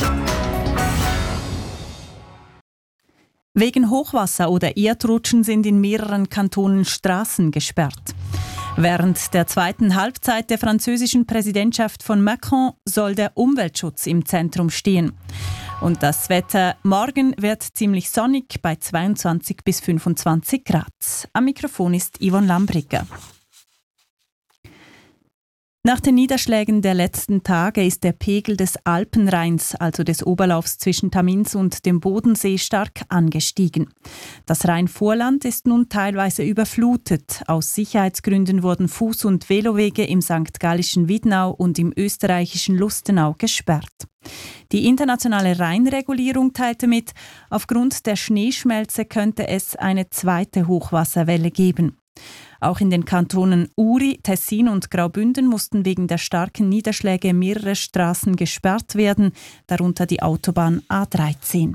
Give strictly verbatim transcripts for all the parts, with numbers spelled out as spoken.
Wegen Hochwasser oder Erdrutschen sind in mehreren Kantonen Straßen gesperrt. Während der zweiten Halbzeit der französischen Präsidentschaft von Macron soll der Umweltschutz im Zentrum stehen. Und das Wetter morgen wird ziemlich sonnig bei zweiundzwanzig bis fünfundzwanzig Grad. Am Mikrofon ist Yvonne Lambrigger. Nach den Niederschlägen der letzten Tage ist der Pegel des Alpenrheins, also des Oberlaufs zwischen Tamins und dem Bodensee, stark angestiegen. Das Rheinvorland ist nun teilweise überflutet. Aus Sicherheitsgründen wurden Fuß- und Velowege im sankt Gallischen Widnau und im österreichischen Lustenau gesperrt. Die internationale Rheinregulierung teilte mit, aufgrund der Schneeschmelze könnte es eine zweite Hochwasserwelle geben. Auch in den Kantonen Uri, Tessin und Graubünden mussten wegen der starken Niederschläge mehrere Straßen gesperrt werden, darunter die Autobahn A dreizehn.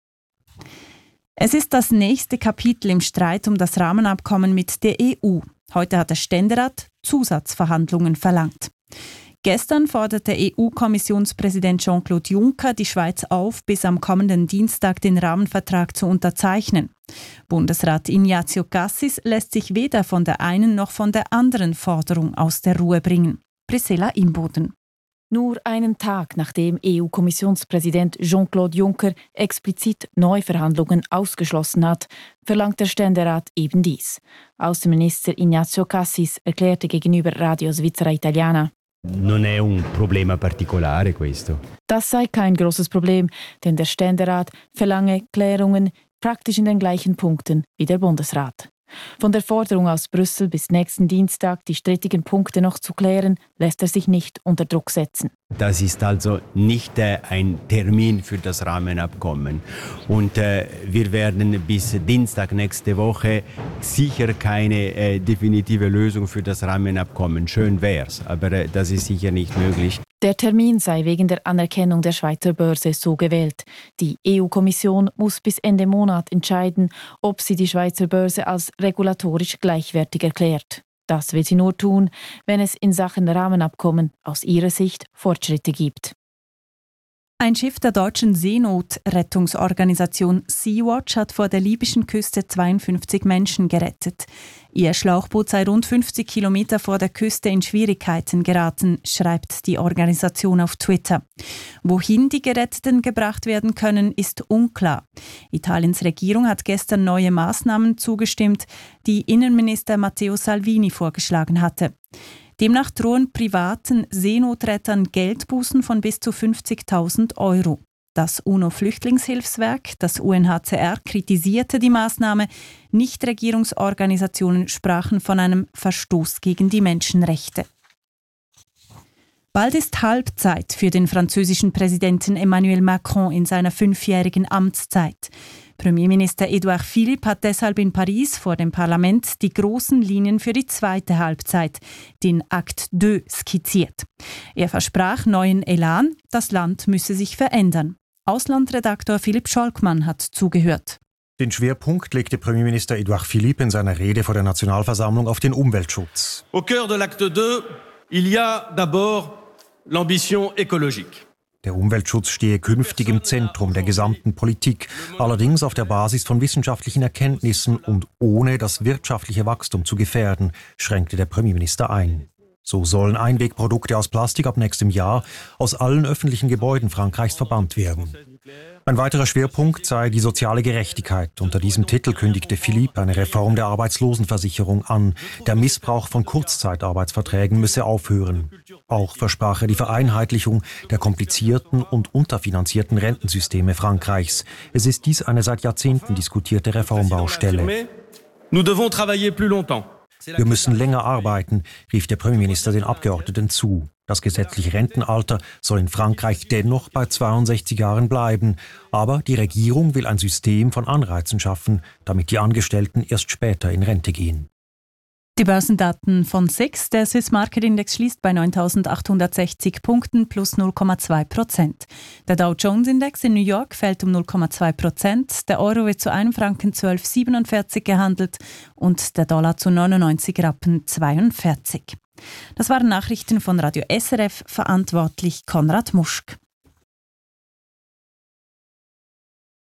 Es ist das nächste Kapitel im Streit um das Rahmenabkommen mit der E U. Heute hat der Ständerat Zusatzverhandlungen verlangt. Gestern forderte E U-Kommissionspräsident Jean-Claude Juncker die Schweiz auf, bis am kommenden Dienstag den Rahmenvertrag zu unterzeichnen. Bundesrat Ignazio Cassis lässt sich weder von der einen noch von der anderen Forderung aus der Ruhe bringen. Priscilla Imboden. Nur einen Tag nachdem E U-Kommissionspräsident Jean-Claude Juncker explizit Neuverhandlungen ausgeschlossen hat, verlangt der Ständerat eben dies. Außenminister Ignazio Cassis erklärte gegenüber Radio Svizzera Italiana: Non è un problema particolare questo. Das sei kein großes Problem, denn der Ständerat verlange Klärungen praktisch in den gleichen Punkten wie der Bundesrat. Von der Forderung aus Brüssel bis nächsten Dienstag die strittigen Punkte noch zu klären, lässt er sich nicht unter Druck setzen. Das ist also nicht äh, ein Termin für das Rahmenabkommen. Und äh, wir werden bis Dienstag nächste Woche sicher keine äh, definitive Lösung für das Rahmenabkommen. Schön wär's, aber äh, das ist sicher nicht möglich. Der Termin sei wegen der Anerkennung der Schweizer Börse so gewählt. Die E U-Kommission muss bis Ende Monat entscheiden, ob sie die Schweizer Börse als regulatorisch gleichwertig erklärt. Das wird sie nur tun, wenn es in Sachen Rahmenabkommen aus ihrer Sicht Fortschritte gibt. Ein Schiff der deutschen Seenotrettungsorganisation Sea-Watch hat vor der libyschen Küste zweiundfünfzig Menschen gerettet. Ihr Schlauchboot sei rund fünfzig Kilometer vor der Küste in Schwierigkeiten geraten, schreibt die Organisation auf Twitter. Wohin die Geretteten gebracht werden können, ist unklar. Italiens Regierung hat gestern neue Maßnahmen zugestimmt, die Innenminister Matteo Salvini vorgeschlagen hatte. Demnach drohen privaten Seenotrettern Geldbußen von bis zu fünfzigtausend Euro. Das UNO-Flüchtlingshilfswerk, das U N H C R, kritisierte die Maßnahme. Nichtregierungsorganisationen sprachen von einem Verstoß gegen die Menschenrechte. Bald ist Halbzeit für den französischen Präsidenten Emmanuel Macron in seiner fünfjährigen Amtszeit. Premierminister Edouard Philippe hat deshalb in Paris vor dem Parlament die großen Linien für die zweite Halbzeit, den Acte deux, skizziert. Er versprach neuen Elan, das Land müsse sich verändern. Auslandredaktor Philipp Scholkmann hat zugehört. Den Schwerpunkt legte Premierminister Edouard Philippe in seiner Rede vor der Nationalversammlung auf den Umweltschutz. Au cœur de l'acte deux, il y a d'abord l'ambition écologique. Der Umweltschutz stehe künftig im Zentrum der gesamten Politik, allerdings auf der Basis von wissenschaftlichen Erkenntnissen und ohne das wirtschaftliche Wachstum zu gefährden, schränkte der Premierminister ein. So sollen Einwegprodukte aus Plastik ab nächstem Jahr aus allen öffentlichen Gebäuden Frankreichs verbannt werden. Ein weiterer Schwerpunkt sei die soziale Gerechtigkeit. Unter diesem Titel kündigte Philippe eine Reform der Arbeitslosenversicherung an. Der Missbrauch von Kurzzeitarbeitsverträgen müsse aufhören. Auch versprach er die Vereinheitlichung der komplizierten und unterfinanzierten Rentensysteme Frankreichs. Es ist dies eine seit Jahrzehnten diskutierte Reformbaustelle. Nous devons travailler plus longtemps. Wir müssen länger arbeiten, rief der Premierminister den Abgeordneten zu. Das gesetzliche Rentenalter soll in Frankreich dennoch bei zweiundsechzig Jahren bleiben. Aber die Regierung will ein System von Anreizen schaffen, damit die Angestellten erst später in Rente gehen. Die Börsendaten von S I X. Der Swiss Market Index schließt bei neuntausendachthundertsechzig Punkten plus null Komma zwei Prozent. Der Dow Jones Index in New York fällt um null Komma zwei Prozent. Der Euro wird zu einem Franken zwölf Komma siebenundvierzig gehandelt und der Dollar zu neunundneunzig Rappen zweiundvierzig. Das waren Nachrichten von Radio S R F, verantwortlich Konrad Muschk.